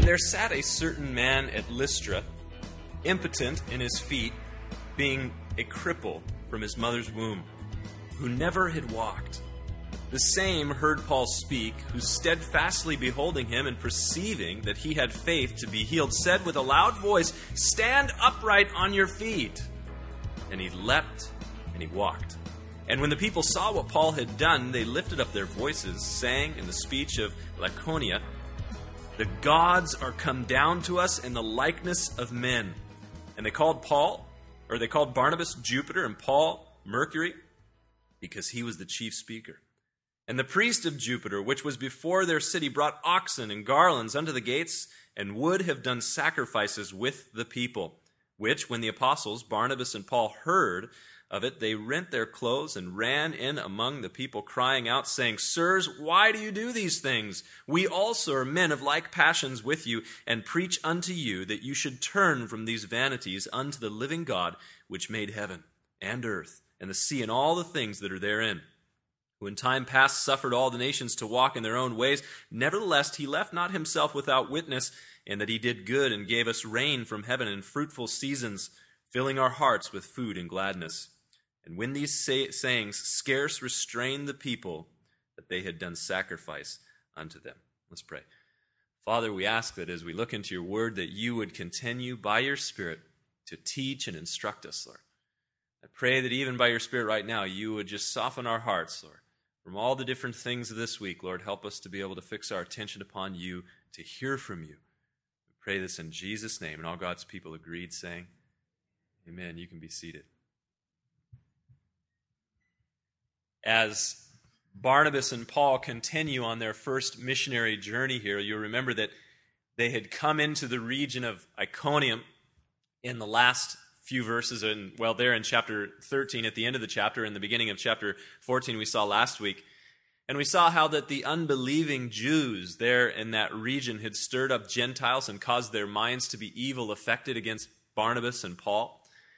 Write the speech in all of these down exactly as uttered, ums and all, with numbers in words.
there sat a certain man at Lystra, impotent in his feet, being a cripple from his mother's womb, who never had walked. The same heard Paul speak, who steadfastly beholding him and perceiving that he had faith to be healed, said with a loud voice, "Stand upright on your feet." And he leapt and he walked. And when the people saw what Paul had done, they lifted up their voices, saying in the speech of Lycaonia, "The gods are come down to us in the likeness of men." And they called Paul, or they called Barnabas Jupiter and Paul Mercury, because he was the chief speaker. And the priest of Jupiter, which was before their city, brought oxen and garlands unto the gates, and would have done sacrifices with the people. Which, when the apostles Barnabas and Paul heard of it, they rent their clothes and ran in among the people, crying out, saying, "Sirs, why do you do these things? We also are men of like passions with you, and preach unto you that you should turn from these vanities unto the living God, which made heaven and earth and the sea and all the things that are therein, who in time past suffered all the nations to walk in their own ways. Nevertheless, he left not himself without witness, in that he did good and gave us rain from heaven in fruitful seasons, filling our hearts with food and gladness. And when these say- sayings scarce restrained the people, that they had done sacrifice unto them." Let's pray. Father, we ask that as we look into your word, that you would continue by your Spirit to teach and instruct us, Lord. I pray that even by your Spirit right now, you would just soften our hearts, Lord. From all the different things of this week, Lord, help us to be able to fix our attention upon you, to hear from you. We pray this in Jesus' name. And all God's people agreed, saying, amen. You can be seated. As Barnabas and Paul continue on their first missionary journey here, you'll remember that they had come into the region of Iconium in the last few verses, and well, there in chapter thirteen, at the end of the chapter, in the beginning of chapter fourteen, we saw last week. And we saw how that the unbelieving Jews there in that region had stirred up Gentiles and caused their minds to be evil affected against Barnabas and Paul.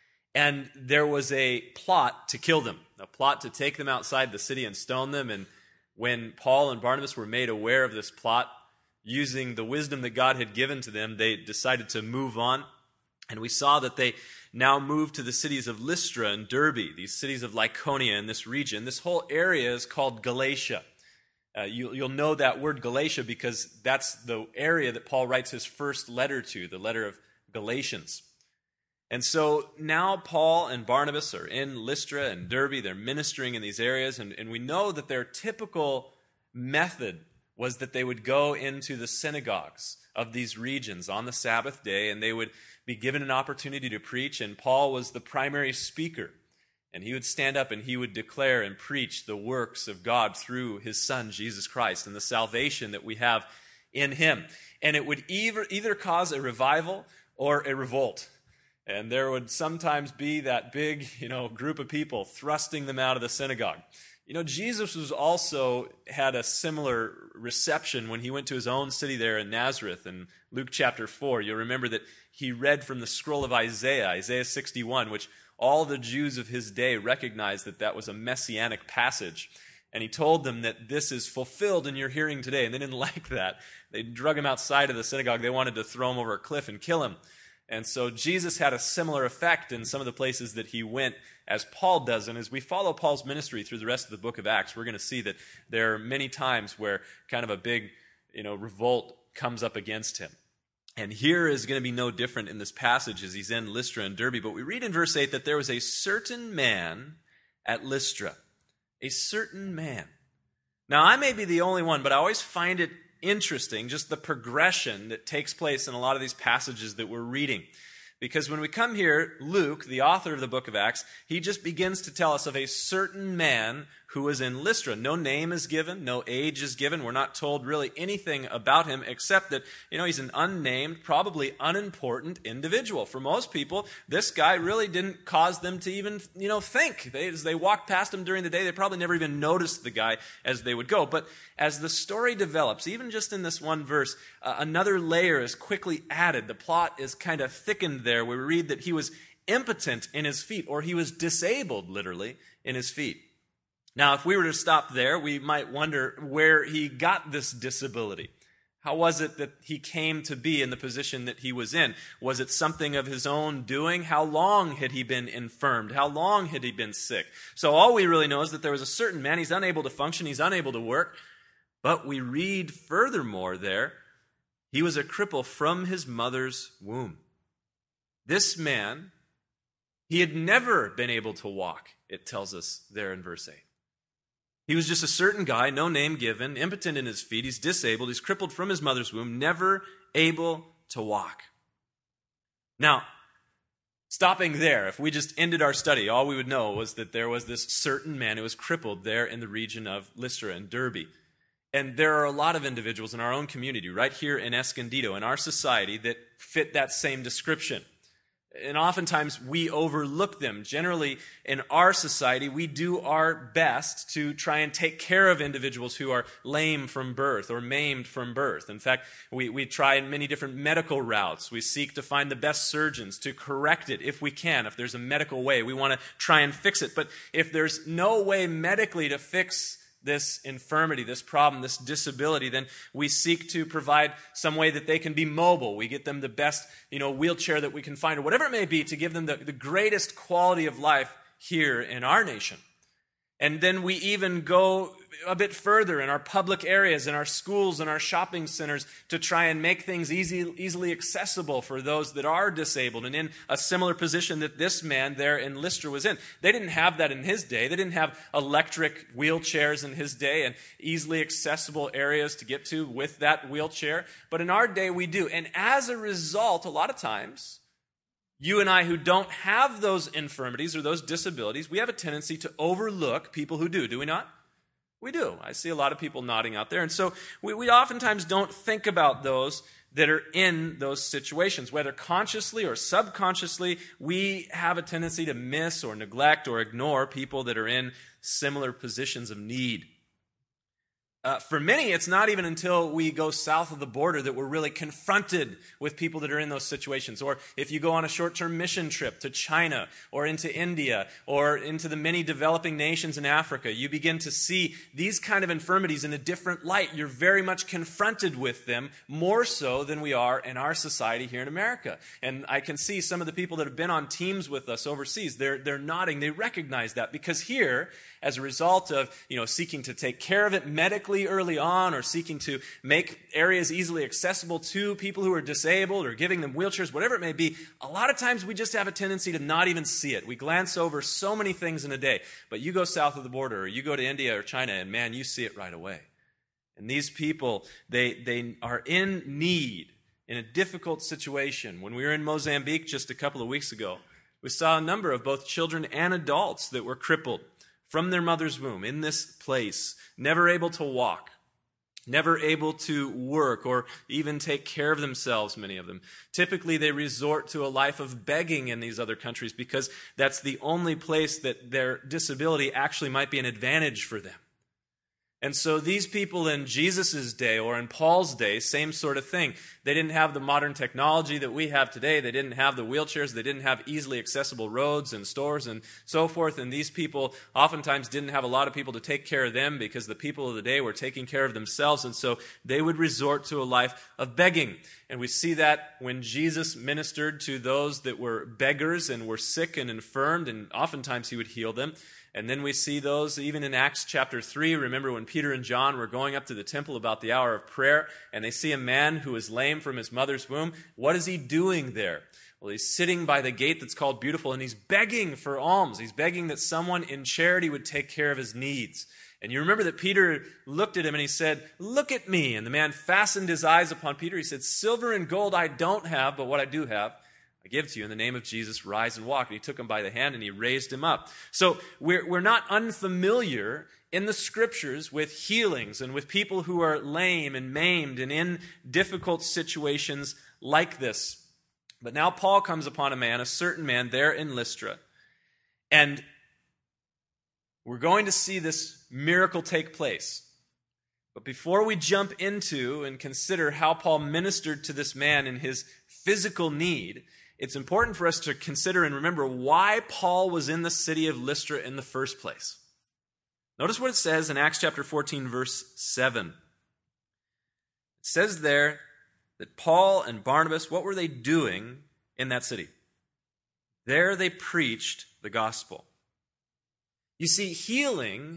And there was a plot to kill them, a plot to take them outside the city and stone them. And when Paul and Barnabas were made aware of this plot, using the wisdom that God had given to them, they decided to move on. And we saw that they now moved to the cities of Lystra and Derbe, these cities of Lycaonia in this region. This whole area is called Galatia. Uh, you, you'll know that word Galatia because that's the area that Paul writes his first letter to, the letter of Galatians. And so now Paul and Barnabas are in Lystra and Derbe. They're ministering in these areas, and, and we know that their typical method was that they would go into the synagogues of these regions on the Sabbath day, and they would be given an opportunity to preach, and Paul was the primary speaker. And he would stand up and he would declare and preach the works of God through his Son, Jesus Christ, and the salvation that we have in him. And it would either, either cause a revival or a revolt. And there would sometimes be that big, you know, group of people thrusting them out of the synagogue. You know, Jesus was also had a similar reception when he went to his own city there in Nazareth in Luke chapter four. You'll remember that he read from the scroll of Isaiah, Isaiah sixty-one, which all the Jews of his day recognized that that was a messianic passage. And he told them that this is fulfilled in your hearing today. And they didn't like that. They drug him outside of the synagogue. They wanted to throw him over a cliff and kill him. And so Jesus had a similar effect in some of the places that he went, as Paul does. And as we follow Paul's ministry through the rest of the book of Acts, we're going to see that there are many times where kind of a big, you know, revolt comes up against him. And here is going to be no different in this passage as he's in Lystra and Derbe. But we read in verse eight that there was a certain man at Lystra. A certain man. Now, I may be the only one, but I always find it interesting, just the progression that takes place in a lot of these passages that we're reading. Because when we come here, Luke, the author of the book of Acts, he just begins to tell us of a certain man who was in Lystra. No name is given, no age is given. We're not told really anything about him except that, you know, he's an unnamed, probably unimportant individual. For most people, this guy really didn't cause them to even, you know, think. They, as they walked past him during the day, they probably never even noticed the guy as they would go. But as the story develops, even just in this one verse, uh, another layer is quickly added. The plot is kind of thickened there. We read that he was impotent in his feet, or he was disabled, literally, in his feet. Now, if we were to stop there, we might wonder where he got this disability. How was it that he came to be in the position that he was in? Was it something of his own doing? How long had he been infirmed? How long had he been sick? So all we really know is that there was a certain man. He's unable to function. He's unable to work. But we read furthermore there, he was a cripple from his mother's womb. This man, he had never been able to walk, it tells us there in verse eight. He was just a certain guy, no name given, impotent in his feet. He's disabled. He's crippled from his mother's womb, never able to walk. Now, stopping there, if we just ended our study, all we would know was that there was this certain man who was crippled there in the region of Lystra and Derbe. And there are a lot of individuals in our own community, right here in Escondido, in our society, that fit that same description. And oftentimes we overlook them. Generally, in our society, we do our best to try and take care of individuals who are lame from birth or maimed from birth. In fact, we, we try in many different medical routes. We seek to find the best surgeons to correct it if we can. If there's a medical way, we want to try and fix it. But if there's no way medically to fix this infirmity, this problem, this disability, then we seek to provide some way that they can be mobile. We get them the best, you know, wheelchair that we can find, or whatever it may be, to give them the, the greatest quality of life here in our nation. And then we even go a bit further in our public areas, in our schools, in our shopping centers, to try and make things easy, easily accessible for those that are disabled and in a similar position that this man there in Lystra was in. They didn't have that in his day. They didn't have electric wheelchairs in his day and easily accessible areas to get to with that wheelchair. But in our day, we do. And as a result, a lot of times, you and I who don't have those infirmities or those disabilities, we have a tendency to overlook people who do, do we not? We do. I see a lot of people nodding out there. And so we, we oftentimes don't think about those that are in those situations. Whether consciously or subconsciously, we have a tendency to miss or neglect or ignore people that are in similar positions of need. Uh, for many, it's not even until we go south of the border that we're really confronted with people that are in those situations. Or if you go on a short-term mission trip to China or into India or into the many developing nations in Africa, you begin to see these kind of infirmities in a different light. You're very much confronted with them, more so than we are in our society here in America. And I can see some of the people that have been on teams with us overseas, they're, they're nodding. They recognize that because here, as a result of, you know, seeking to take care of it medically early on, or seeking to make areas easily accessible to people who are disabled, or giving them wheelchairs, whatever it may be, a lot of times we just have a tendency to not even see it. We glance over so many things in a day. But you go south of the border, or you go to India or China, and man, you see it right away. And these people, they, they are in need, in a difficult situation. When we were in Mozambique just a couple of weeks ago, we saw a number of both children and adults that were crippled from their mother's womb in this place, never able to walk, never able to work or even take care of themselves, many of them. Typically, they resort to a life of begging in these other countries because that's the only place that their disability actually might be an advantage for them. And so these people in Jesus' day or in Paul's day, same sort of thing. They didn't have the modern technology that we have today. They didn't have the wheelchairs. They didn't have easily accessible roads and stores and so forth. And these people oftentimes didn't have a lot of people to take care of them because the people of the day were taking care of themselves. And so they would resort to a life of begging. And we see that when Jesus ministered to those that were beggars and were sick and infirmed, and oftentimes he would heal them. And then we see those even in Acts chapter three. Remember when Peter and John were going up to the temple about the hour of prayer, and they see a man who is lame from his mother's womb. What is he doing there? Well, he's sitting by the gate that's called Beautiful, and he's begging for alms. He's begging that someone in charity would take care of his needs. And you remember that Peter looked at him and he said, "Look at me." And the man fastened his eyes upon Peter. He said, "Silver and gold I don't have, but what I do have, I give to you. In the name of Jesus, rise and walk." And he took him by the hand and he raised him up. So we're, we're not unfamiliar in the scriptures with healings and with people who are lame and maimed and in difficult situations like this. But now Paul comes upon a man, a certain man there in Lystra. And we're going to see this miracle take place. But before we jump into and consider how Paul ministered to this man in his physical need, it's important for us to consider and remember why Paul was in the city of Lystra in the first place. Notice what it says in Acts chapter fourteen, verse seven. It says there that Paul and Barnabas, what were they doing in that city? There they preached the gospel. You see, healing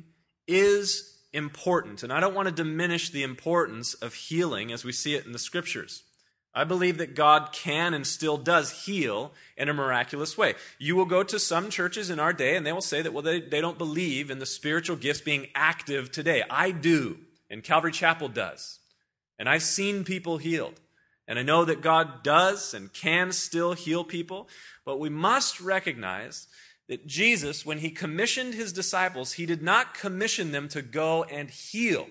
is important, and I don't want to diminish the importance of healing as we see it in the Scriptures. I believe that God can and still does heal in a miraculous way. You will go to some churches in our day and they will say that, well, they, they don't believe in the spiritual gifts being active today. I do, and Calvary Chapel does. And I've seen people healed. And I know that God does and can still heal people, but we must recognize that Jesus, when he commissioned his disciples, he did not commission them to go and heal.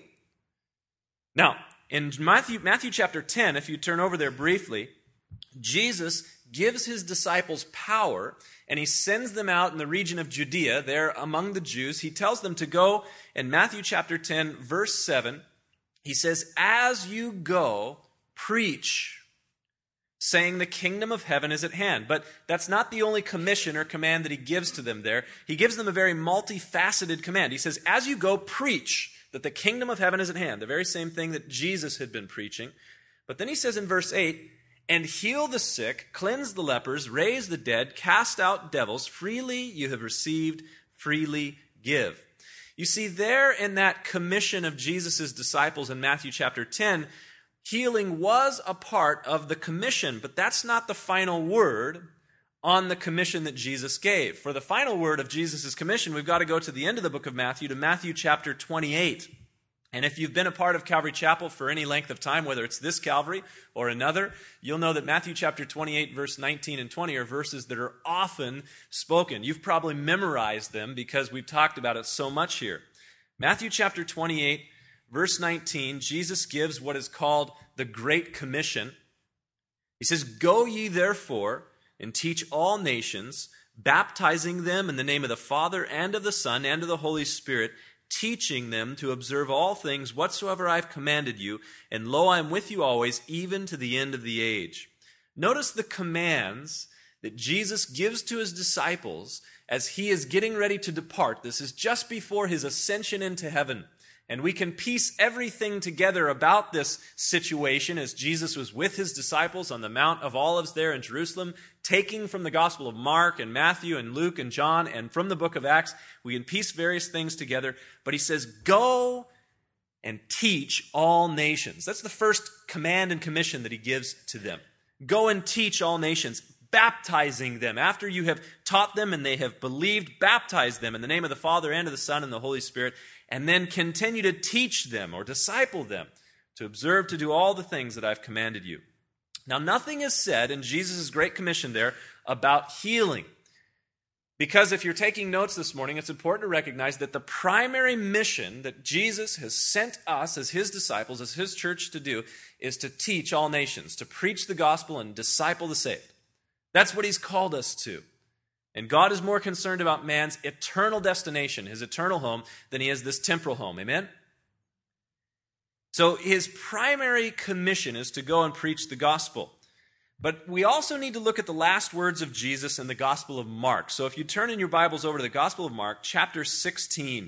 Now, in Matthew, Matthew chapter ten, if you turn over there briefly, Jesus gives his disciples power, and he sends them out in the region of Judea, there among the Jews. He tells them to go, in Matthew chapter ten, verse seven, he says, "As you go, preach, saying the kingdom of heaven is at hand." But that's not the only commission or command that he gives to them there. He gives them a very multifaceted command. He says, "As you go, preach that the kingdom of heaven is at hand." The very same thing that Jesus had been preaching. But then he says in verse eight, "And heal the sick, cleanse the lepers, raise the dead, cast out devils. Freely you have received, freely give." You see, there in that commission of Jesus' disciples in Matthew chapter ten, healing was a part of the commission, but that's not the final word on the commission that Jesus gave. For the final word of Jesus' commission, we've got to go to the end of the book of Matthew, to Matthew chapter twenty-eight. And if you've been a part of Calvary Chapel for any length of time, whether it's this Calvary or another, you'll know that Matthew chapter twenty-eight, verse nineteen and twenty are verses that are often spoken. You've probably memorized them because we've talked about it so much here. Matthew chapter twenty-eight, verse nineteen, Jesus gives what is called the Great Commission. He says, "Go ye therefore and teach all nations, baptizing them in the name of the Father and of the Son and of the Holy Spirit, teaching them to observe all things whatsoever I have commanded you, and lo, I am with you always, even to the end of the age." Notice the commands that Jesus gives to his disciples as he is getting ready to depart. This is just before his ascension into heaven. And we can piece everything together about this situation as Jesus was with his disciples on the Mount of Olives there in Jerusalem, taking from the Gospel of Mark and Matthew and Luke and John and from the book of Acts. We can piece various things together. But he says, "Go and teach all nations." That's the first command and commission that he gives to them. Go and teach all nations, baptizing them. After you have taught them and they have believed, baptize them in the name of the Father and of the Son and the Holy Spirit. And then continue to teach them or disciple them to observe to do all the things that I've commanded you. Now, nothing is said in Jesus' Great Commission there about healing. Because if you're taking notes this morning, it's important to recognize that the primary mission that Jesus has sent us as his disciples, as his church to do, is to teach all nations, to preach the gospel and disciple the saved. That's what he's called us to. And God is more concerned about man's eternal destination, his eternal home, than he is this temporal home. Amen? So his primary commission is to go and preach the gospel. But we also need to look at the last words of Jesus in the Gospel of Mark. So if you turn in your Bibles over to the Gospel of Mark, chapter sixteen.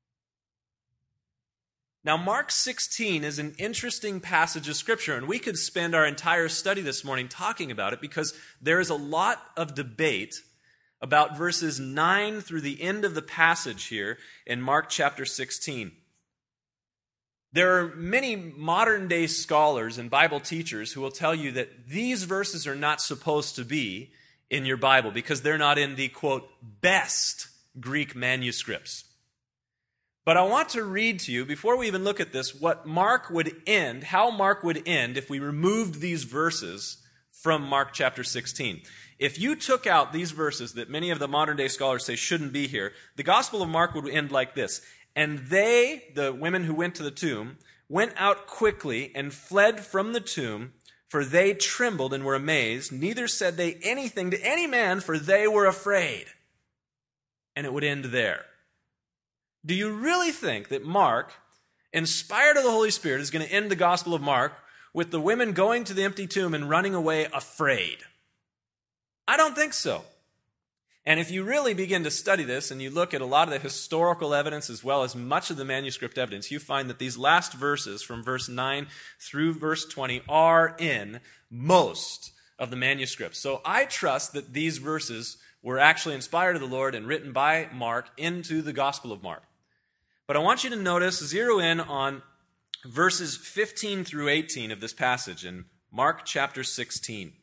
Now, Mark sixteen is an interesting passage of Scripture, and we could spend our entire study this morning talking about it because there is a lot of debate about verses nine through the end of the passage here in Mark chapter sixteen. There are many modern-day scholars and Bible teachers who will tell you that these verses are not supposed to be in your Bible because they're not in the, quote, best Greek manuscripts. But I want to read to you, before we even look at this, what Mark would end, how Mark would end if we removed these verses from Mark chapter sixteen. If you took out these verses that many of the modern-day scholars say shouldn't be here, the Gospel of Mark would end like this. "And they," the women who went to the tomb, "went out quickly and fled from the tomb, for they trembled and were amazed. Neither said they anything to any man, for they were afraid." And it would end there. Do you really think that Mark, inspired of the Holy Spirit, is going to end the Gospel of Mark with the women going to the empty tomb and running away afraid? I don't think so. And if you really begin to study this and you look at a lot of the historical evidence as well as much of the manuscript evidence, you find that these last verses from verse nine through verse twenty are in most of the manuscripts. So I trust that these verses were actually inspired of the Lord and written by Mark into the Gospel of Mark. But I want you to notice, zero in on verses fifteen through eighteen of this passage in Mark chapter sixteen.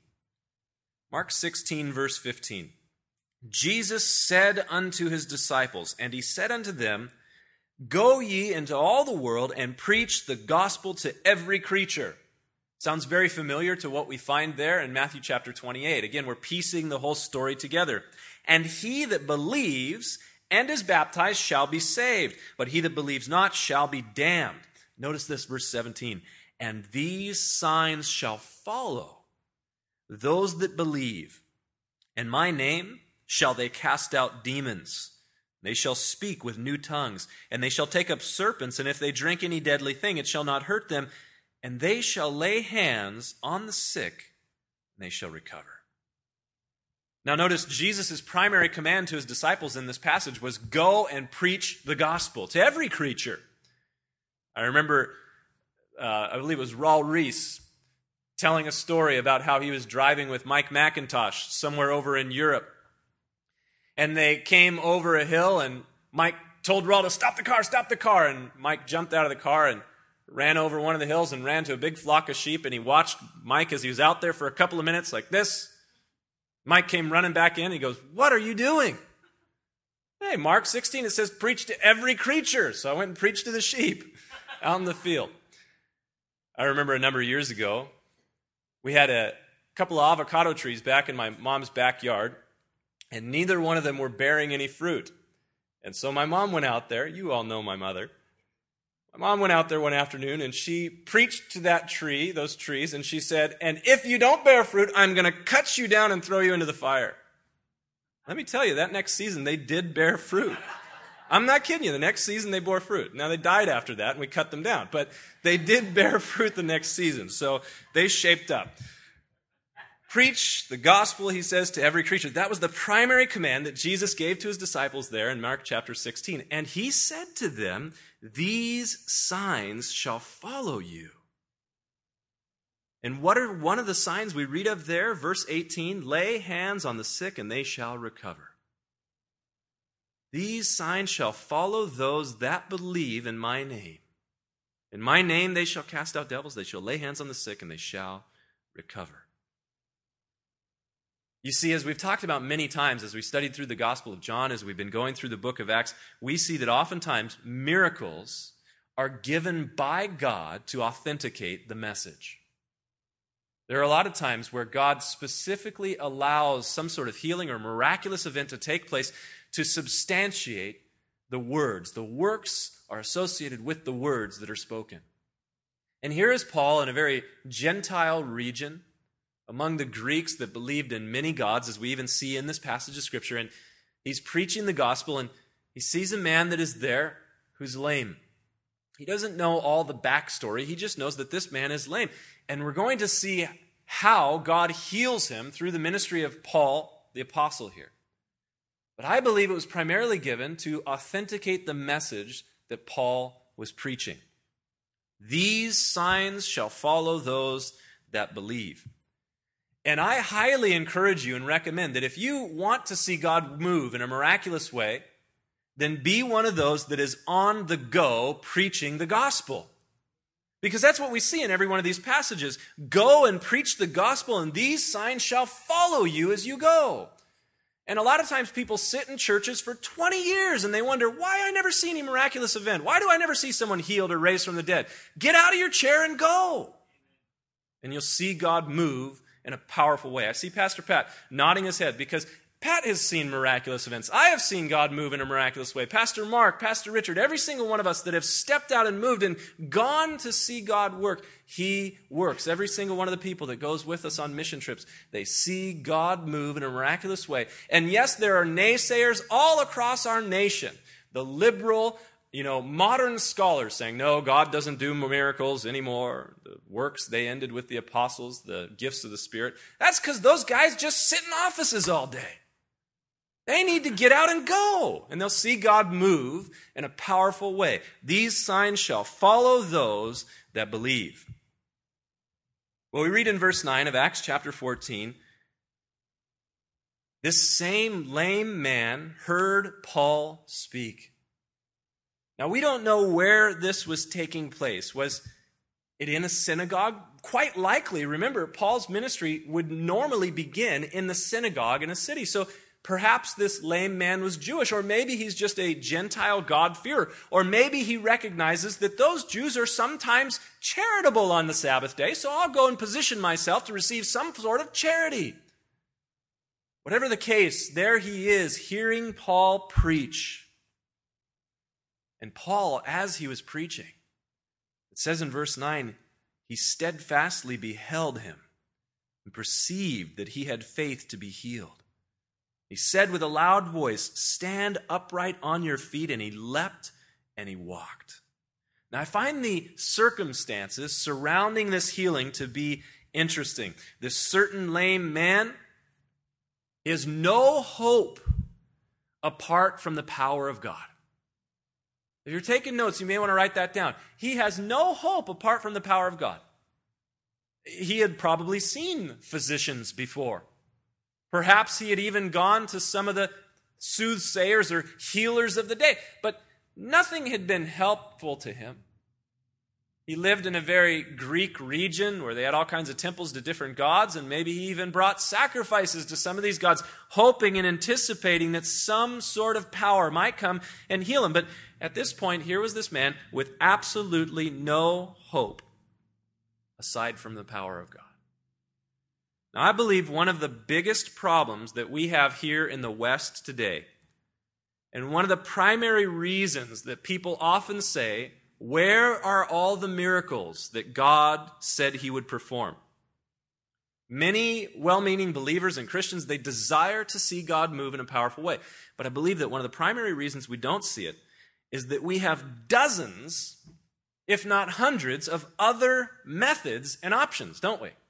Mark sixteen, verse fifteen. Jesus said unto his disciples, and he said unto them, Go ye into all the world and preach the gospel to every creature. Sounds very familiar to what we find there in Matthew chapter twenty-eight. Again, we're piecing the whole story together. And he that believes and is baptized shall be saved, but he that believes not shall be damned. Notice this, verse seventeen. And these signs shall follow those that believe. In my name shall they cast out demons. They shall speak with new tongues, and they shall take up serpents, and if they drink any deadly thing, it shall not hurt them. And they shall lay hands on the sick, and they shall recover. Now notice Jesus' primary command to his disciples in this passage was go and preach the gospel to every creature. I remember, uh, I believe it was Raul Reese telling a story about how he was driving with Mike McIntosh somewhere over in Europe. And they came over a hill, and Mike told Raul to stop the car, stop the car. And Mike jumped out of the car and ran over one of the hills and ran to a big flock of sheep. And he watched Mike as he was out there for a couple of minutes like this. Mike came running back in. He goes, What are you doing? Hey, Mark sixteen, it says preach to every creature. So I went and preached to the sheep out in the field. I remember a number of years ago, we had a couple of avocado trees back in my mom's backyard. And neither one of them were bearing any fruit. And so my mom went out there. You all know my mother. My mom went out there one afternoon, and she preached to that tree, those trees, and she said, and if you don't bear fruit, I'm going to cut you down and throw you into the fire. Let me tell you, that next season, they did bear fruit. I'm not kidding you. The next season, they bore fruit. Now, they died after that, and we cut them down. But they did bear fruit the next season, so they shaped up. Preach the gospel, he says, to every creature. That was the primary command that Jesus gave to his disciples there in Mark chapter sixteen. And he said to them, these signs shall follow you. And what are one of the signs we read of there? Verse eighteen, lay hands on the sick and they shall recover. These signs shall follow those that believe in my name. In my name they shall cast out devils, they shall lay hands on the sick and they shall recover. You see, as we've talked about many times, as we studied through the Gospel of John, as we've been going through the book of Acts, we see that oftentimes miracles are given by God to authenticate the message. There are a lot of times where God specifically allows some sort of healing or miraculous event to take place to substantiate the words. The works are associated with the words that are spoken. And here is Paul in a very Gentile region, among the Greeks that believed in many gods, as we even see in this passage of Scripture. And he's preaching the gospel, and he sees a man that is there who's lame. He doesn't know all the backstory. He just knows that this man is lame. And we're going to see how God heals him through the ministry of Paul, the apostle here. But I believe it was primarily given to authenticate the message that Paul was preaching. These signs shall follow those that believe. And I highly encourage you and recommend that if you want to see God move in a miraculous way, then be one of those that is on the go preaching the gospel. Because that's what we see in every one of these passages. Go and preach the gospel, and these signs shall follow you as you go. And a lot of times people sit in churches for twenty years and they wonder, why I never see any miraculous event? Why do I never see someone healed or raised from the dead? Get out of your chair and go. And you'll see God move in a powerful way. I see Pastor Pat nodding his head because Pat has seen miraculous events. I have seen God move in a miraculous way. Pastor Mark, Pastor Richard, every single one of us that have stepped out and moved and gone to see God work, he works. Every single one of the people that goes with us on mission trips, they see God move in a miraculous way. And yes, there are naysayers all across our nation. The liberal, you know, modern scholars saying, no, God doesn't do miracles anymore. The works, they ended with the apostles, the gifts of the Spirit. That's because those guys just sit in offices all day. They need to get out and go, and they'll see God move in a powerful way. These signs shall follow those that believe. Well, we read in verse nine of Acts chapter fourteen, this same lame man heard Paul speak. Now, we don't know where this was taking place. Was it in a synagogue? Quite likely. Remember, Paul's ministry would normally begin in the synagogue in a city. So perhaps this lame man was Jewish, or maybe he's just a Gentile God-fearer, or maybe he recognizes that those Jews are sometimes charitable on the Sabbath day, so I'll go and position myself to receive some sort of charity. Whatever the case, there he is hearing Paul preach. And Paul, as he was preaching, it says in verse nine, he steadfastly beheld him and perceived that he had faith to be healed. He said with a loud voice, "Stand upright on your feet," and he leapt and he walked. Now, I find the circumstances surrounding this healing to be interesting. This certain lame man has no hope apart from the power of God. If you're taking notes, you may want to write that down. He has no hope apart from the power of God. He had probably seen physicians before. Perhaps he had even gone to some of the soothsayers or healers of the day, but nothing had been helpful to him. He lived in a very Greek region where they had all kinds of temples to different gods, and maybe he even brought sacrifices to some of these gods, hoping and anticipating that some sort of power might come and heal him. But at this point, here was this man with absolutely no hope aside from the power of God. Now, I believe one of the biggest problems that we have here in the West today, and one of the primary reasons that people often say, "Where are all the miracles that God said he would perform?" Many well-meaning believers and Christians, they desire to see God move in a powerful way. But I believe that one of the primary reasons we don't see it is that we have dozens, if not hundreds, of other methods and options, don't we?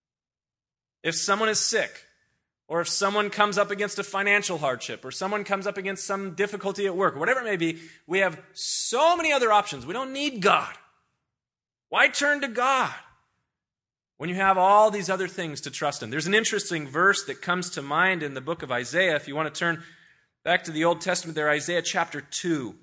If someone is sick, or if someone comes up against a financial hardship, or someone comes up against some difficulty at work, or whatever it may be, we have so many other options. We don't need God. Why turn to God when you have all these other things to trust in? There's an interesting verse that comes to mind in the book of Isaiah. If you want to turn back to the Old Testament there, Isaiah chapter two.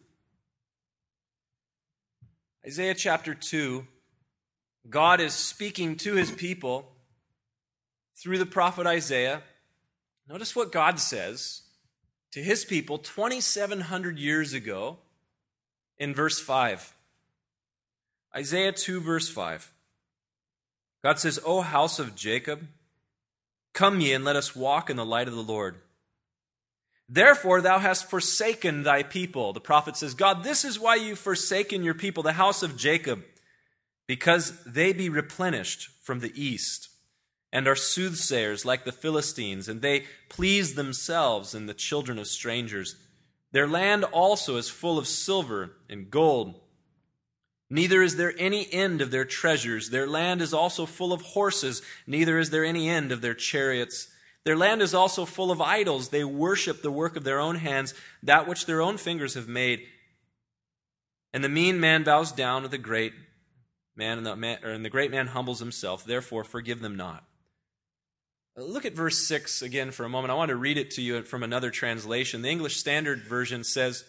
Isaiah chapter two, God is speaking to his people through the prophet Isaiah. Notice what God says to his people twenty-seven hundred years ago in verse five. Isaiah two, verse five. God says, "O house of Jacob, come ye and let us walk in the light of the Lord. Therefore thou hast forsaken thy people." The prophet says, God, this is why you've forsaken your people, the house of Jacob, because they be replenished from the east, and are soothsayers like the Philistines, and they please themselves and the children of strangers. Their land also is full of silver and gold. Neither is there any end of their treasures. Their land is also full of horses. Neither is there any end of their chariots. Their land is also full of idols. They worship the work of their own hands, that which their own fingers have made. And the mean man bows down to the great man, and the, man, or, and the great man humbles himself. Therefore, forgive them not. Look at verse six again for a moment. I want to read it to you from another translation. The English Standard Version says,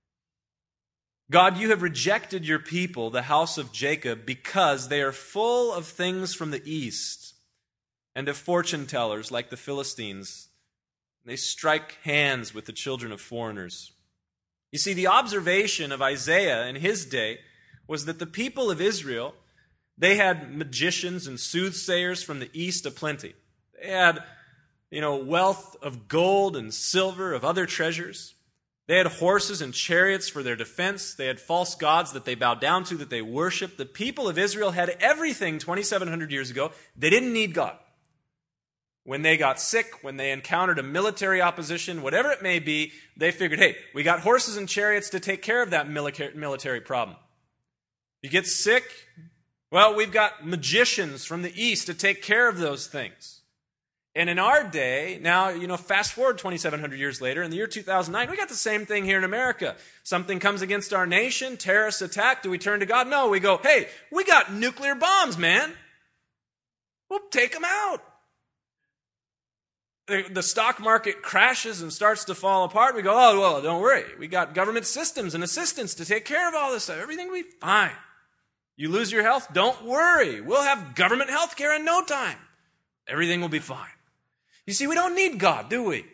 God, you have rejected your people, the house of Jacob, because they are full of things from the east and of fortune tellers like the Philistines. They strike hands with the children of foreigners. You see, the observation of Isaiah in his day was that the people of Israel, they had magicians and soothsayers from the east aplenty. They had, you know, wealth of gold and silver, of other treasures. They had horses and chariots for their defense. They had false gods that they bowed down to, that they worshiped. The people of Israel had everything twenty-seven hundred years ago. They didn't need God. When they got sick, when they encountered a military opposition, whatever it may be, they figured, hey, we got horses and chariots to take care of that military problem. You get sick, well, we've got magicians from the east to take care of those things. And in our day, now, you know, fast forward twenty-seven hundred years later, in the year two thousand nine, we got the same thing here in America. Something comes against our nation, terrorists attack, do we turn to God? No, we go, hey, we got nuclear bombs, man. We'll take them out. The, the stock market crashes and starts to fall apart. We go, oh, well, don't worry. We got government systems and assistance to take care of all this stuff. Everything will be fine. You lose your health? Don't worry. We'll have government health care in no time. Everything will be fine. You see, we don't need God, do we?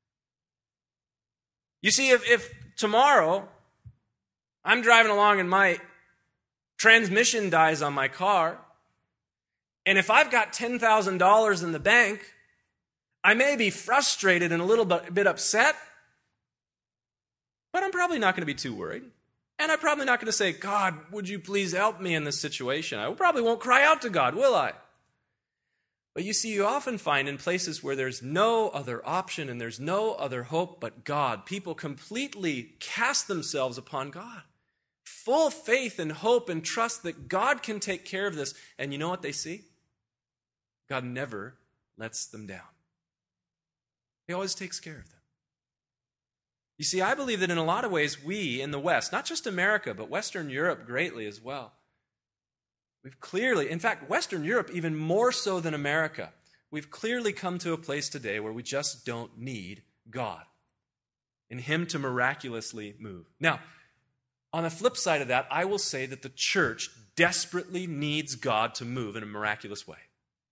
You see, if, if tomorrow I'm driving along and my transmission dies on my car, and if I've got ten thousand dollars in the bank, I may be frustrated and a little bit, bit upset, but I'm probably not going to be too worried. And I'm probably not going to say, God, would you please help me in this situation? I probably won't cry out to God, will I? But you see, you often find in places where there's no other option and there's no other hope but God, people completely cast themselves upon God. Full faith and hope and trust that God can take care of this. And you know what they see? God never lets them down. He always takes care of them. You see, I believe that in a lot of ways we in the West, not just America, but Western Europe greatly as well, we've clearly, in fact, Western Europe even more so than America, we've clearly come to a place today where we just don't need God and Him to miraculously move. Now, on the flip side of that, I will say that the church desperately needs God to move in a miraculous way.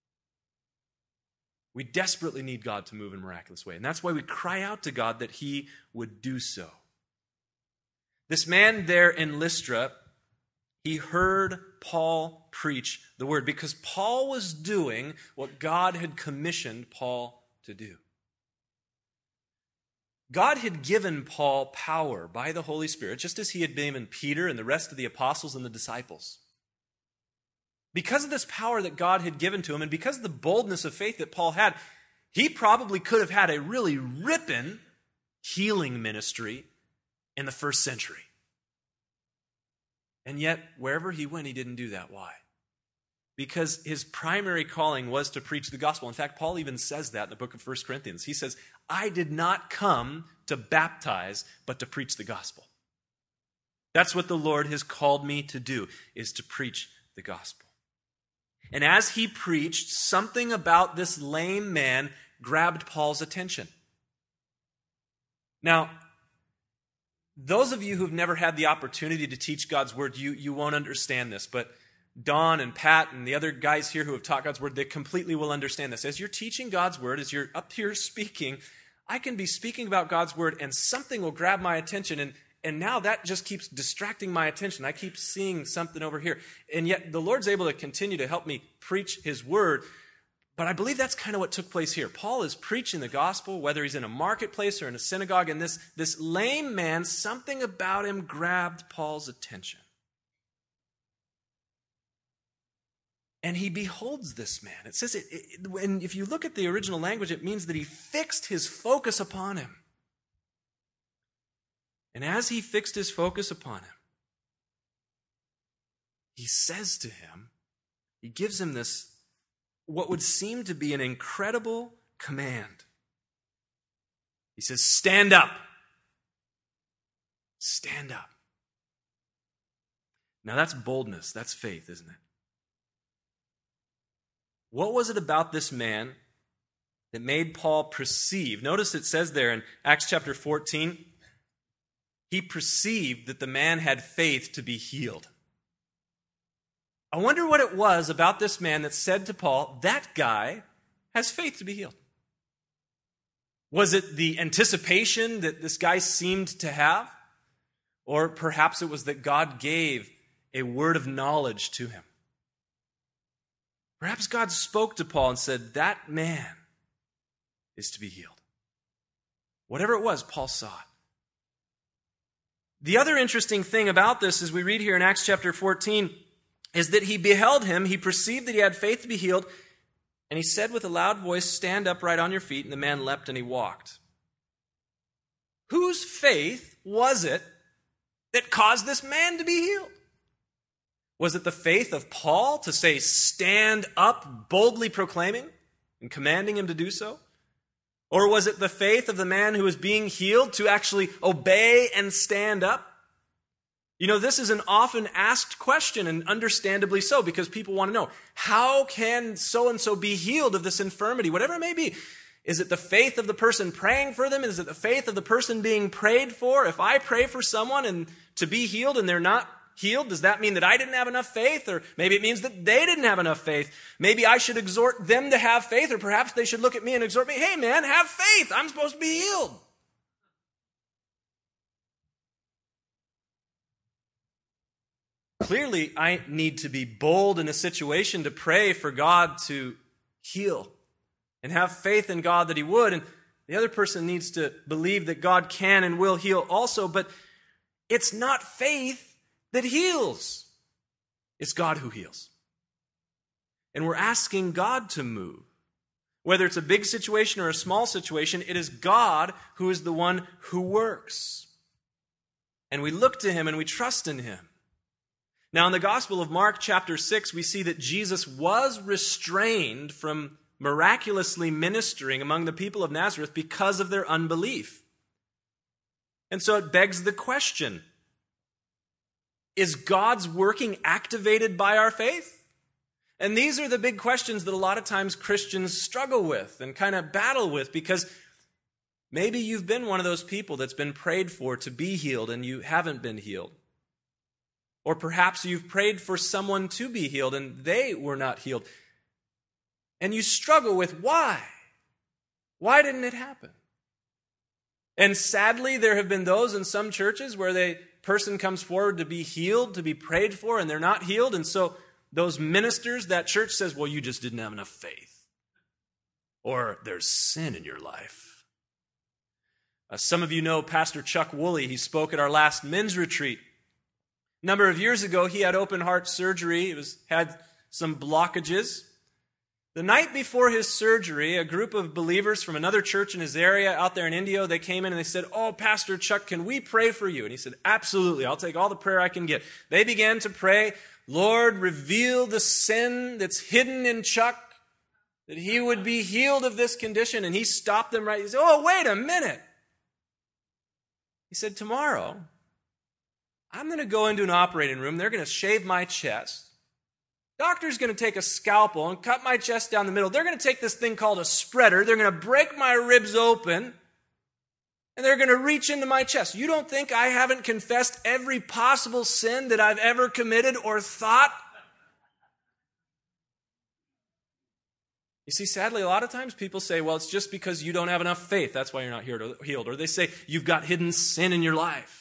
We desperately need God to move in a miraculous way. And that's why we cry out to God that He would do so. This man there in Lystra, he heard Paul preach the word because Paul was doing what God had commissioned Paul to do. God had given Paul power by the Holy Spirit, just as He had given Peter and the rest of the apostles and the disciples. Because of this power that God had given to him, and because of the boldness of faith that Paul had, he probably could have had a really ripping healing ministry in the first century. And yet, wherever he went, he didn't do that. Why? Because his primary calling was to preach the gospel. In fact, Paul even says that in the book of First Corinthians. He says, I did not come to baptize, but to preach the gospel. That's what the Lord has called me to do, is to preach the gospel. And as he preached, something about this lame man grabbed Paul's attention. Now, those of you who've never had the opportunity to teach God's word, you, you won't understand this, but Don and Pat and the other guys here who have taught God's word, they completely will understand this. As you're teaching God's word, as you're up here speaking, I can be speaking about God's word and something will grab my attention, and And now that just keeps distracting my attention. I keep seeing something over here. And yet the Lord's able to continue to help me preach His word. But I believe that's kind of what took place here. Paul is preaching the gospel, whether he's in a marketplace or in a synagogue, and this, this lame man, something about him grabbed Paul's attention. And he beholds this man. It says, it, it, and if you look at the original language, it means that he fixed his focus upon him. And as he fixed his focus upon him, he says to him, he gives him this, what would seem to be an incredible command. He says, stand up. Stand up. Now that's boldness, that's faith, isn't it? What was it about this man that made Paul perceive? Notice it says there in Acts chapter fourteen, he perceived that the man had faith to be healed. I wonder what it was about this man that said to Paul, that guy has faith to be healed. Was it the anticipation that this guy seemed to have? Or perhaps it was that God gave a word of knowledge to him. Perhaps God spoke to Paul and said, that man is to be healed. Whatever it was, Paul saw it. The other interesting thing about this, as we read here in Acts chapter fourteen, is that he beheld him, he perceived that he had faith to be healed, and he said with a loud voice, stand upright on your feet, and the man leapt and he walked. Whose faith was it that caused this man to be healed? Was it the faith of Paul to say, stand up, boldly proclaiming? and commanding him to do so? Or was it the faith of the man who was being healed to actually obey and stand up? You know, this is an often asked question, and understandably so, because people want to know, how can so-and-so be healed of this infirmity, whatever it may be? Is it the faith of the person praying for them? Is it the faith of the person being prayed for? If I pray for someone and to be healed and they're not healed, does that mean that I didn't have enough faith? Or maybe it means that they didn't have enough faith. Maybe I should exhort them to have faith, or perhaps they should look at me and exhort me, hey man, have faith. I'm supposed to be healed. Clearly, I need to be bold in a situation to pray for God to heal and have faith in God that he would. And the other person needs to believe that God can and will heal also. But it's not faith that heals. It's God who heals. And we're asking God to move. Whether it's a big situation or a small situation, it is God who is the one who works. And we look to him and we trust in him. Now, in the Gospel of Mark, chapter six, we see that Jesus was restrained from miraculously ministering among the people of Nazareth because of their unbelief. And so it begs the question, is God's working activated by our faith? And these are the big questions that a lot of times Christians struggle with and kind of battle with, because maybe you've been one of those people that's been prayed for to be healed and you haven't been healed. Or perhaps you've prayed for someone to be healed and they were not healed. And you struggle with why? Why didn't it happen? And sadly, there have been those in some churches where the person comes forward to be healed, to be prayed for, and they're not healed. And so those ministers, that church says, well, you just didn't have enough faith. Or there's sin in your life. Uh, some of you know Pastor Chuck Woolley. He spoke at our last men's retreat. A number of years ago, he had open heart surgery. He was, had some blockages. The night before his surgery, a group of believers from another church in his area out there in Indio, they came in and they said, oh, Pastor Chuck, can we pray for you? And he said, absolutely, I'll take all the prayer I can get. They began to pray, Lord, reveal the sin that's hidden in Chuck, that he would be healed of this condition. And he stopped them right. He said, oh, wait a minute. He said, tomorrow, I'm going to go into an operating room. They're going to shave my chest. Doctor's going to take a scalpel and cut my chest down the middle. They're going to take this thing called a spreader. They're going to break my ribs open. And they're going to reach into my chest. You don't think I haven't confessed every possible sin that I've ever committed or thought? You see, sadly, a lot of times people say, well, it's just because you don't have enough faith. That's why you're not healed. Or they say, you've got hidden sin in your life.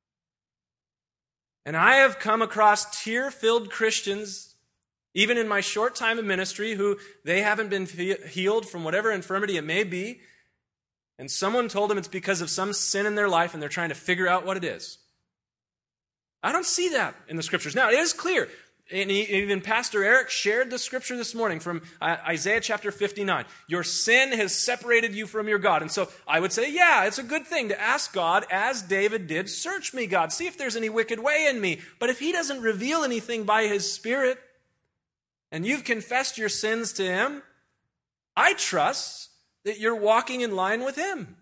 And I have come across tear-filled Christians, even in my short time of ministry, who they haven't been healed from whatever infirmity it may be. And someone told them it's because of some sin in their life and they're trying to figure out what it is. I don't see that in the scriptures. Now, it is clear. And even Pastor Eric shared the scripture this morning from Isaiah chapter fifty-nine. Your sin has separated you from your God. And so I would say, yeah, it's a good thing to ask God, as David did, search me, God, see if there's any wicked way in me. But if he doesn't reveal anything by his Spirit, and you've confessed your sins to him, I trust that you're walking in line with him.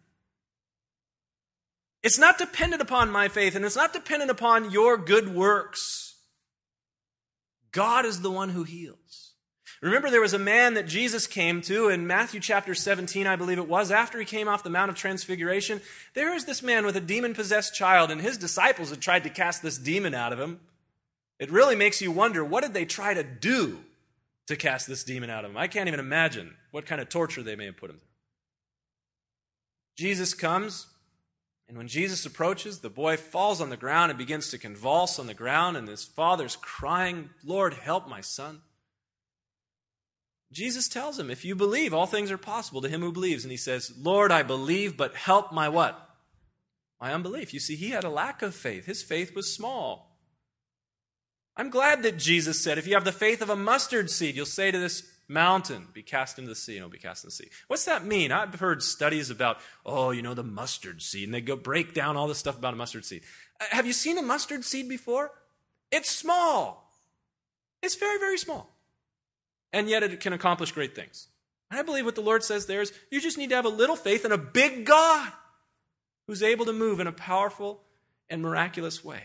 It's not dependent upon my faith, and it's not dependent upon your good works. God is the one who heals. Remember, there was a man that Jesus came to in Matthew chapter seventeen, I believe it was, after he came off the Mount of Transfiguration. There was this man with a demon-possessed child, and his disciples had tried to cast this demon out of him. It really makes you wonder, what did they try to do to cast this demon out of him? I can't even imagine what kind of torture they may have put him through. Jesus comes, and when Jesus approaches, the boy falls on the ground and begins to convulse on the ground, and his father's crying, Lord, help my son. Jesus tells him, if you believe, all things are possible to him who believes. And he says, Lord, I believe, but help my what? My unbelief. You see, he had a lack of faith. His faith was small. I'm glad that Jesus said, if you have the faith of a mustard seed, you'll say to this mountain, be cast into the sea, and it'll be cast in the sea. What's that mean? I've heard studies about, oh, you know, the mustard seed, and they go break down all this stuff about a mustard seed. Uh, have you seen a mustard seed before? It's small. It's very, very small. And yet it can accomplish great things. I believe what the Lord says there is you just need to have a little faith in a big God who's able to move in a powerful and miraculous way.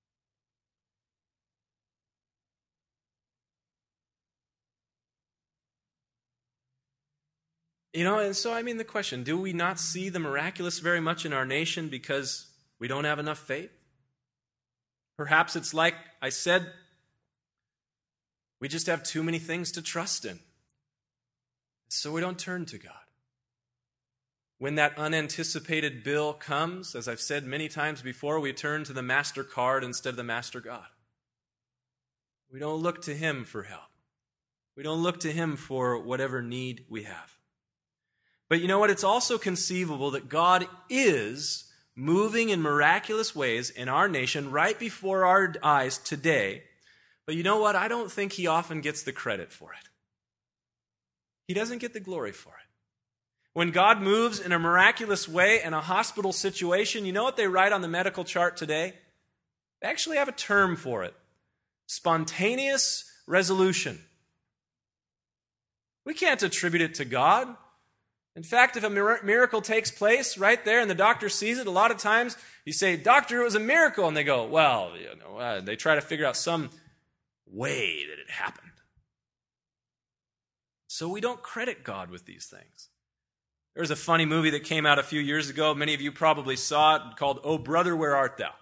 You know, and so I mean the question, do we not see the miraculous very much in our nation because we don't have enough faith? Perhaps it's like I said, we just have too many things to trust in. So we don't turn to God. When that unanticipated bill comes, as I've said many times before, we turn to the MasterCard instead of the Master God. We don't look to Him for help. We don't look to Him for whatever need we have. But you know what? It's also conceivable that God is moving in miraculous ways in our nation right before our eyes today. But you know what? I don't think He often gets the credit for it. He doesn't get the glory for it. When God moves in a miraculous way in a hospital situation, you know what they write on the medical chart today? They actually have a term for it. Spontaneous resolution. We can't attribute it to God. In fact, if a miracle takes place right there and the doctor sees it, a lot of times you say, "Doctor, it was a miracle." And they go, well, you know, uh, they try to figure out some way that it happened. So we don't credit God with these things. There was a funny movie that came out a few years ago. Many of you probably saw it, called "Oh Brother, Where Art Thou?"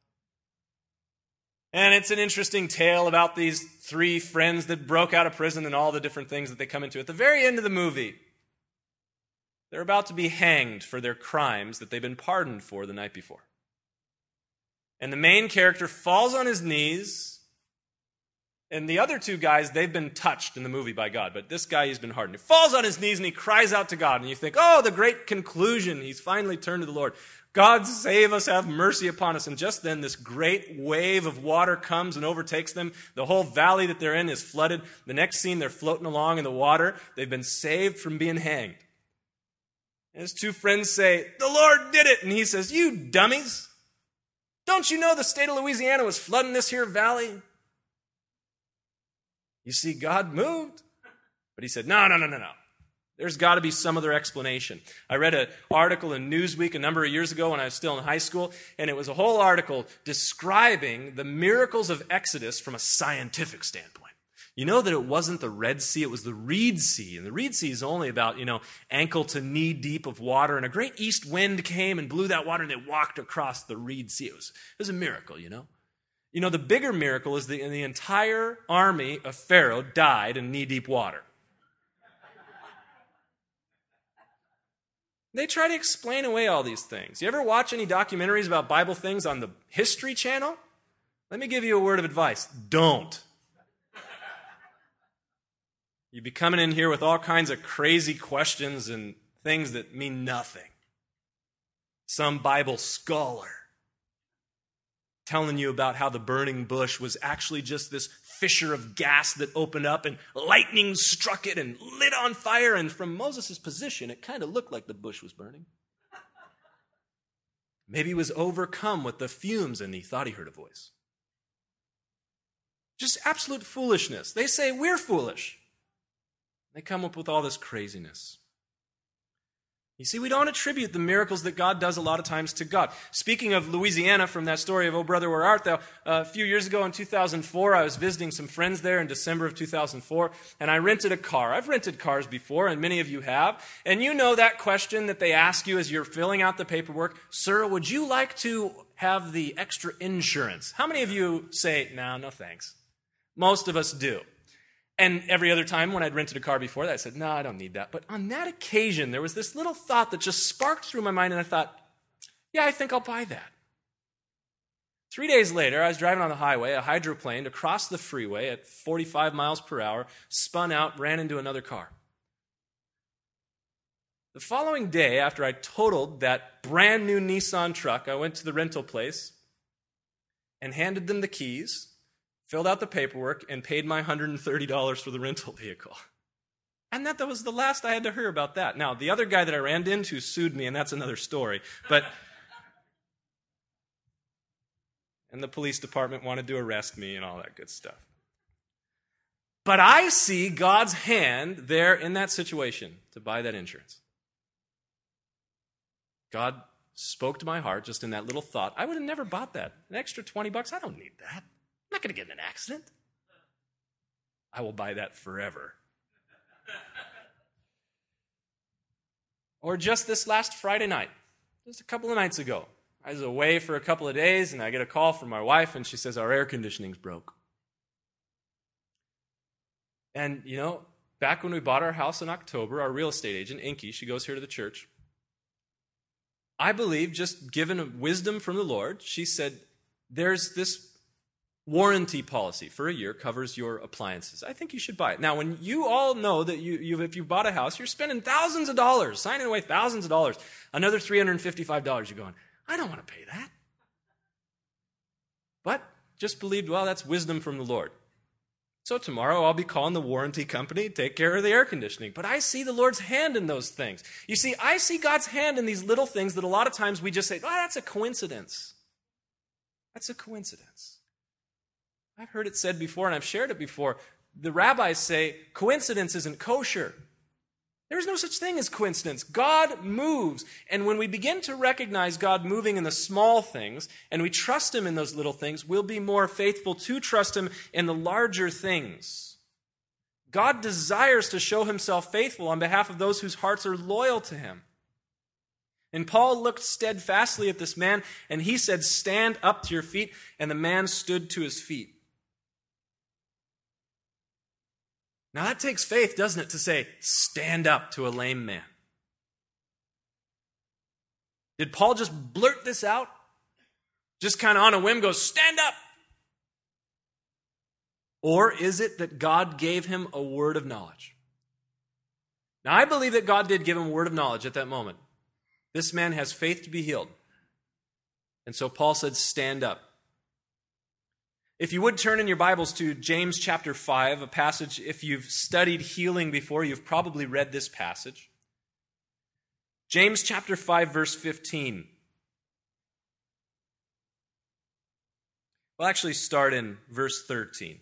And it's an interesting tale about these three friends that broke out of prison and all the different things that they come into. At the very end of the movie, they're about to be hanged for their crimes that they've been pardoned for the night before. And the main character falls on his knees, and the other two guys, they've been touched in the movie by God, but this guy, he's been hardened. He falls on his knees and he cries out to God, and you think, oh, the great conclusion. He's finally turned to the Lord. God, save us, have mercy upon us. And just then, this great wave of water comes and overtakes them. The whole valley that they're in is flooded. The next scene, they're floating along in the water. They've been saved from being hanged. And his two friends say, "The Lord did it." And he says, "You dummies. Don't you know the state of Louisiana was flooding this here valley?" You see, God moved. But he said, no, no, no, no, no. There's got to be some other explanation. I read an article in Newsweek a number of years ago when I was still in high school, and it was a whole article describing the miracles of Exodus from a scientific standpoint. You know that it wasn't the Red Sea, it was the Reed Sea. And the Reed Sea is only about, you know, ankle to knee deep of water. And a great east wind came and blew that water, and they walked across the Reed Sea. It was, it was a miracle, you know. You know, the bigger miracle is the, the entire army of Pharaoh died in knee-deep water. They try to explain away all these things. You ever watch any documentaries about Bible things on the History Channel? Let me give you a word of advice. Don't. You'd be coming in here with all kinds of crazy questions and things that mean nothing. Some Bible scholar telling you about how the burning bush was actually just this fissure of gas that opened up and lightning struck it and lit on fire. And from Moses' position, it kind of looked like the bush was burning. Maybe he was overcome with the fumes and he thought he heard a voice. Just absolute foolishness. They say we're foolish. They come up with all this craziness. You see, we don't attribute the miracles that God does a lot of times to God. Speaking of Louisiana, from that story of "Oh Brother, Where Art Thou?" Uh, a few years ago in two thousand four, I was visiting some friends there in December of two thousand four, and I rented a car. I've rented cars before, and many of you have. And you know that question that they ask you as you're filling out the paperwork, "Sir, would you like to have the extra insurance?" How many of you say, "No, no thanks"? Most of us do. And every other time when I'd rented a car before that, I said, "No, I don't need that." But on that occasion, there was this little thought that just sparked through my mind, and I thought, yeah, I think I'll buy that. Three days later, I was driving on the highway, a hydroplaned across the freeway at forty-five miles per hour, spun out, ran into another car. The following day, after I totaled that brand new Nissan truck, I went to the rental place and handed them the keys, filled out the paperwork, and paid my one hundred thirty dollars for the rental vehicle. And that, that was the last I had to hear about that. Now, the other guy that I ran into sued me, and that's another story. But and the police department wanted to arrest me and all that good stuff. But I see God's hand there in that situation to buy that insurance. God spoke to my heart just in that little thought. I would have never bought that. An extra twenty bucks, I don't need that. I'm not going to get in an accident. I will buy that forever. Or just this last Friday night, just a couple of nights ago, I was away for a couple of days, and I get a call from my wife, and she says, our air conditioning's broke. And, you know, back when we bought our house in October, our real estate agent, Inky, she goes here to the church. I believe, just given wisdom from the Lord, she said, there's this warranty policy for a year, covers your appliances. I think you should buy it. Now, when you all know that you, you if you bought a house, you're spending thousands of dollars, signing away thousands of dollars, another three hundred fifty-five dollars, you're going, I don't want to pay that. But just believed, well, that's wisdom from the Lord. So tomorrow I'll be calling the warranty company, take care of the air conditioning. But I see the Lord's hand in those things. You see, I see God's hand in these little things that a lot of times we just say, oh, that's a coincidence. That's a coincidence. I've heard it said before, and I've shared it before. The rabbis say coincidence isn't kosher. There's no such thing as coincidence. God moves. And when we begin to recognize God moving in the small things, and we trust Him in those little things, we'll be more faithful to trust Him in the larger things. God desires to show Himself faithful on behalf of those whose hearts are loyal to Him. And Paul looked steadfastly at this man, and he said, stand up to your feet. And the man stood to his feet. Now that takes faith, doesn't it, to say, stand up to a lame man. Did Paul just blurt this out? Just kind of on a whim go, stand up? Or is it that God gave him a word of knowledge? Now I believe that God did give him a word of knowledge at that moment. This man has faith to be healed. And so Paul said, stand up. If you would turn in your Bibles to James chapter five, a passage, if you've studied healing before, you've probably read this passage. James chapter five, verse fifteen. We'll actually start in verse thirteen.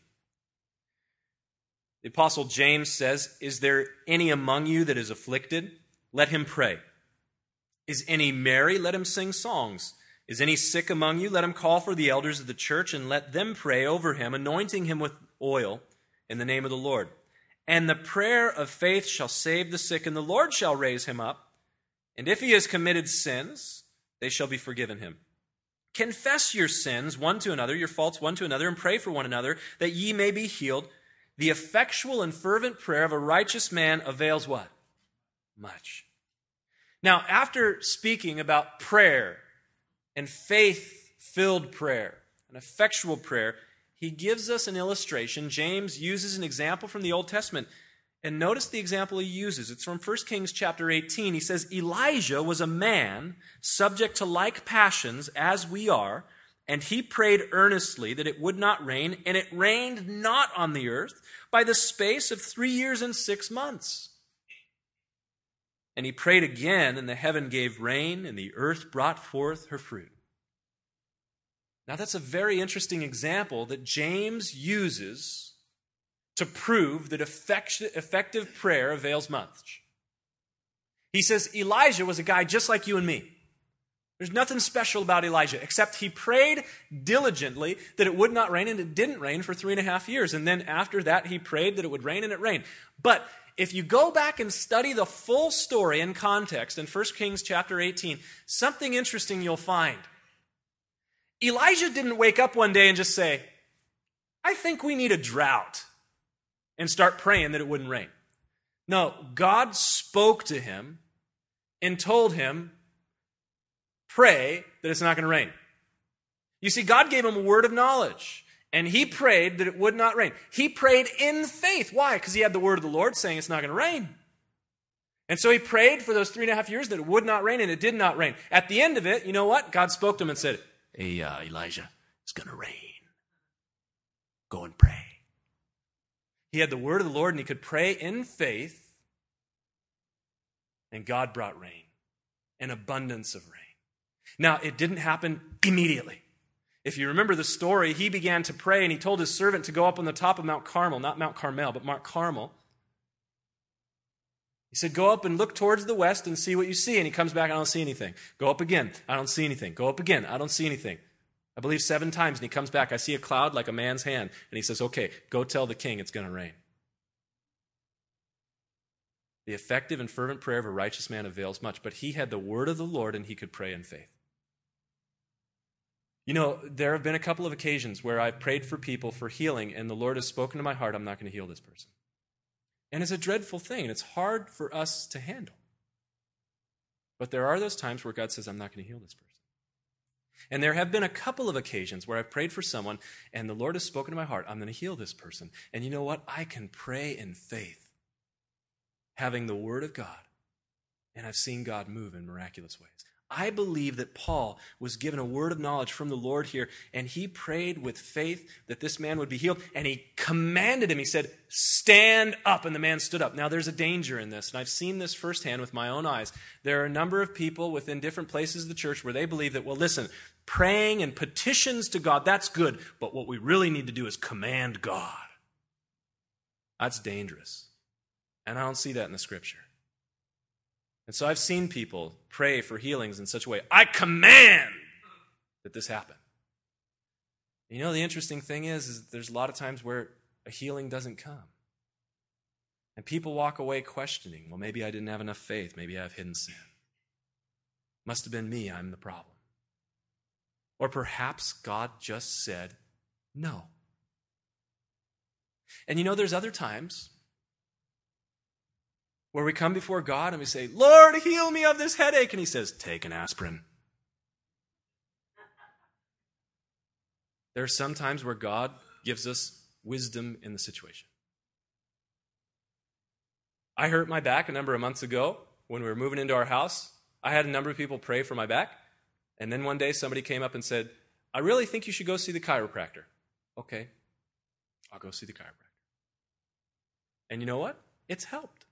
The Apostle James says, is there any among you that is afflicted? Let him pray. Is any merry? Let him sing songs. Is any sick among you? Let him call for the elders of the church and let them pray over him, anointing him with oil in the name of the Lord. And the prayer of faith shall save the sick, and the Lord shall raise him up. And if he has committed sins, they shall be forgiven him. Confess your sins one to another, your faults one to another, and pray for one another, that ye may be healed. The effectual and fervent prayer of a righteous man avails what? Much. Now, after speaking about prayer, and faith-filled prayer, an effectual prayer, he gives us an illustration. James uses an example from the Old Testament. And notice the example he uses. It's from First Kings chapter eighteen. He says, Elijah was a man subject to like passions as we are, and he prayed earnestly that it would not rain, and it rained not on the earth by the space of three years and six months. And he prayed again, and the heaven gave rain, and the earth brought forth her fruit. Now that's a very interesting example that James uses to prove that effective prayer avails much. He says Elijah was a guy just like you and me. There's nothing special about Elijah, except he prayed diligently that it would not rain, and it didn't rain for three and a half years. And then after that, he prayed that it would rain, and it rained. But if you go back and study the full story in context in First Kings chapter eighteen, something interesting you'll find. Elijah didn't wake up one day and just say, I think we need a drought, and start praying that it wouldn't rain. No, God spoke to him and told him, pray that it's not going to rain. You see, God gave him a word of knowledge. And he prayed that it would not rain. He prayed in faith. Why? Because he had the word of the Lord saying it's not going to rain. And so he prayed for those three and a half years that it would not rain, and it did not rain. At the end of it, you know what? God spoke to him and said, hey, uh, Elijah, it's going to rain. Go and pray. He had the word of the Lord, and he could pray in faith, and God brought rain, an abundance of rain. Now, it didn't happen immediately. If you remember the story, he began to pray and he told his servant to go up on the top of Mount Carmel, not Mount Carmel, but Mount Carmel. He said, go up and look towards the west and see what you see. And he comes back, I don't see anything. Go up again, I don't see anything. Go up again, I don't see anything. I believe seven times, and he comes back, I see a cloud like a man's hand. And he says, okay, go tell the king it's going to rain. The effective and fervent prayer of a righteous man avails much, but he had the word of the Lord and he could pray in faith. You know, there have been a couple of occasions where I've prayed for people for healing, and the Lord has spoken to my heart, I'm not going to heal this person. And it's a dreadful thing, and it's hard for us to handle. But there are those times where God says, I'm not going to heal this person. And there have been a couple of occasions where I've prayed for someone, and the Lord has spoken to my heart, I'm going to heal this person. And you know what? I can pray in faith, having the word of God, and I've seen God move in miraculous ways. I believe that Paul was given a word of knowledge from the Lord here, and he prayed with faith that this man would be healed, and he commanded him. He said, stand up, and the man stood up. Now, there's a danger in this, and I've seen this firsthand with my own eyes. There are a number of people within different places of the church where they believe that, well, listen, praying and petitions to God, that's good, but what we really need to do is command God. That's dangerous, and I don't see that in the Scripture. And so I've seen people pray for healings in such a way, I command that this happen. You know, the interesting thing is, is there's a lot of times where a healing doesn't come. And people walk away questioning, well, maybe I didn't have enough faith. Maybe I have hidden sin. Must have been me. I'm the problem. Or perhaps God just said no. And you know, there's other times where we come before God and we say, Lord, heal me of this headache. And he says, take an aspirin. There are some times where God gives us wisdom in the situation. I hurt my back a number of months ago when we were moving into our house. I had a number of people pray for my back. And then one day somebody came up and said, I really think you should go see the chiropractor. Okay, I'll go see the chiropractor. And you know what? It's helped.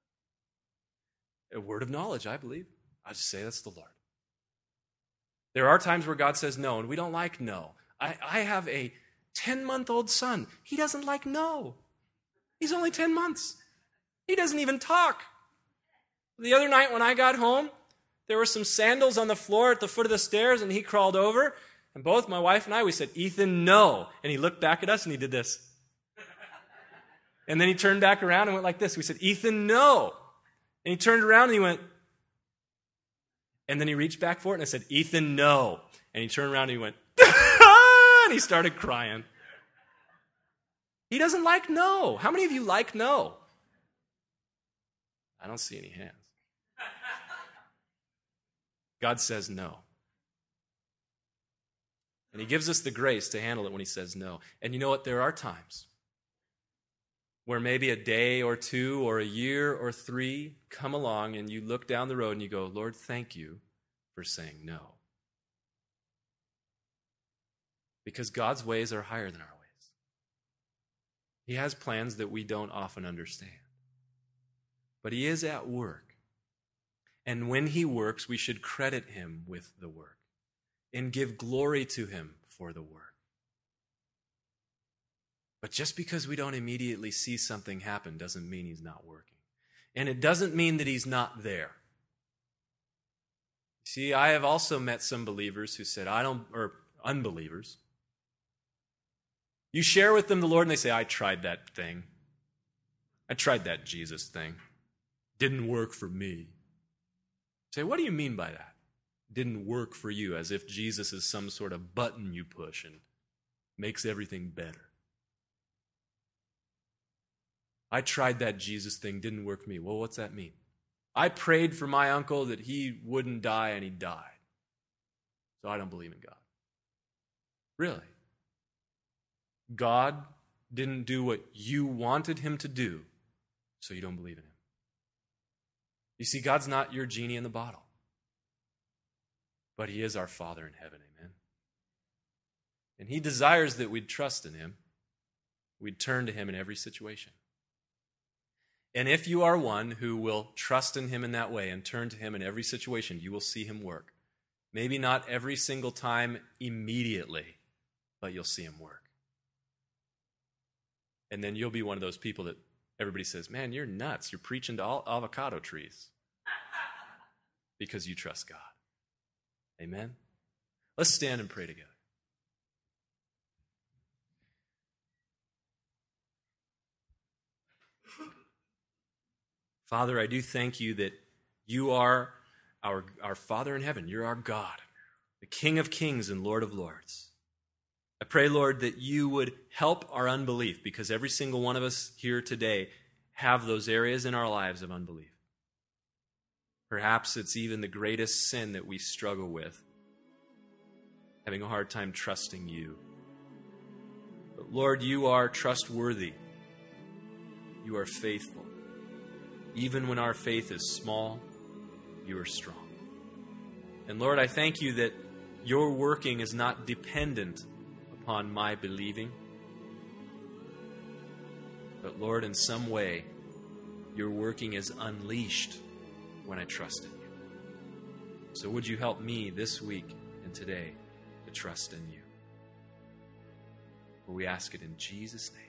A word of knowledge, I believe. I just say that's the Lord. There are times where God says no, and we don't like no. I, I have a ten-month-old son. He doesn't like no. He's only ten months. He doesn't even talk. The other night when I got home, there were some sandals on the floor at the foot of the stairs, and he crawled over, and both my wife and I, we said, Ethan, no. And he looked back at us, and he did this. And then he turned back around and went like this. We said, Ethan, no. And he turned around and he went, and then he reached back for it and I said, Ethan, no. And he turned around and he went, and he started crying. He doesn't like no. How many of you like no? I don't see any hands. God says no. And he gives us the grace to handle it when he says no. And you know what? There are times where maybe a day or two or a year or three come along and you look down the road and you go, Lord, thank you for saying no. Because God's ways are higher than our ways. He has plans that we don't often understand. But he is at work. And when he works, we should credit him with the work and give glory to him for the work. But just because we don't immediately see something happen doesn't mean he's not working. And it doesn't mean that he's not there. See, I have also met some believers who said, I don't, or unbelievers. You share with them the Lord and they say, I tried that thing. I tried that Jesus thing. Didn't work for me. Say, what do you mean by that? Didn't work for you, as if Jesus is some sort of button you push and makes everything better. I tried that Jesus thing, didn't work for me. Well, what's that mean? I prayed for my uncle that he wouldn't die, and he died. So I don't believe in God. Really? God didn't do what you wanted him to do, so you don't believe in him. You see, God's not your genie in the bottle. But he is our Father in heaven, amen? And he desires that we'd trust in him. We'd turn to him in every situation. And if you are one who will trust in him in that way and turn to him in every situation, you will see him work. Maybe not every single time immediately, but you'll see him work. And then you'll be one of those people that everybody says, man, you're nuts. You're preaching to all avocado trees because you trust God. Amen? Let's stand and pray together. Father, I do thank you that you are our, our Father in heaven. You're our God, the King of kings and Lord of lords. I pray, Lord, that you would help our unbelief, because every single one of us here today have those areas in our lives of unbelief. Perhaps it's even the greatest sin that we struggle with, having a hard time trusting you. But Lord, you are trustworthy. You are faithful. Even when our faith is small, you are strong. And Lord, I thank you that your working is not dependent upon my believing. But Lord, in some way, your working is unleashed when I trust in you. So would you help me this week and today to trust in you? For we ask it in Jesus' name.